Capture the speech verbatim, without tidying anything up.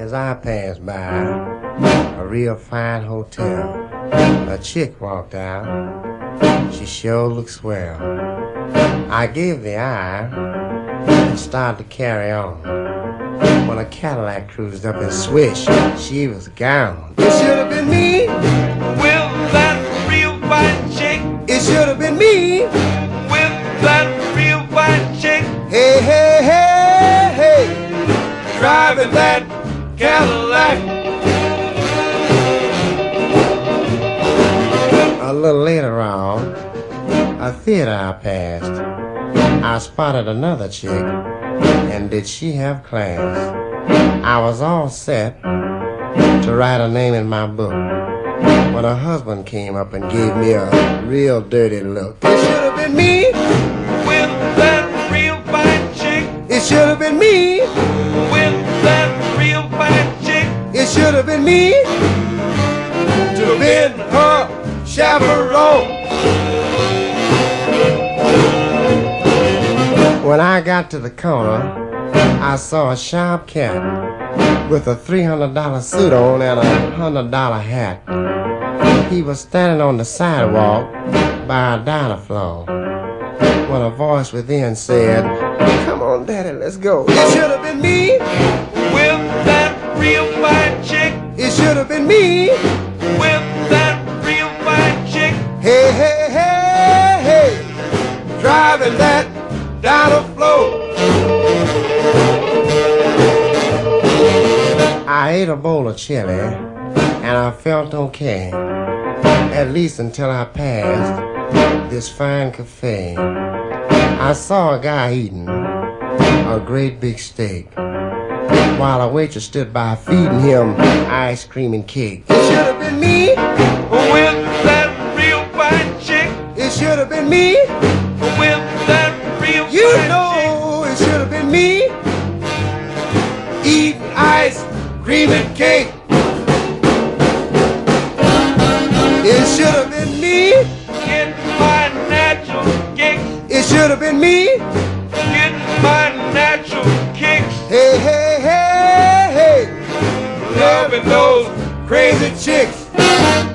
As I passed by a real fine hotel, a chick walked out. She sure looked swell. I gave the eye and started to carry on, when a Cadillac cruised up and swish, she was gone. It should have been me. With that real fine chick. It should have been me. With that real fine chick. Hey, hey, hey, hey, driving that Cadillac. A little later on, a theater I passed, I spotted another chick, and did she have class. I was all set to write her name in my book when her husband came up and gave me a real dirty look. It should have been me. With that real fine chick. It should have been me. With that real fine chick. It should have been me to have been her chaperone. When I got to the corner, I saw a sharp cat with a three hundred dollar suit on and a one hundred dollar hat. He was standing on the sidewalk by a diner floor when a voice within said, "Come on, Daddy, let's go." It should have been me. With that real fine chick. It should have been me. With that real fine chick. Hey, hey, hey, hey, driving that diner floor. I ate a bowl of chili and I felt okay, at least until I passed this fine cafe. I saw a guy eating a great big steak while a waitress stood by feeding him ice cream and cake. It should have been me. With that real fine chick. It should have been me. With that real You fine know it should have been me eating ice cream and cake. It should have been me. Get my natural kicks. It should have been me. Get my natural kicks. Hey, hey, hey, hey, loving those crazy chicks.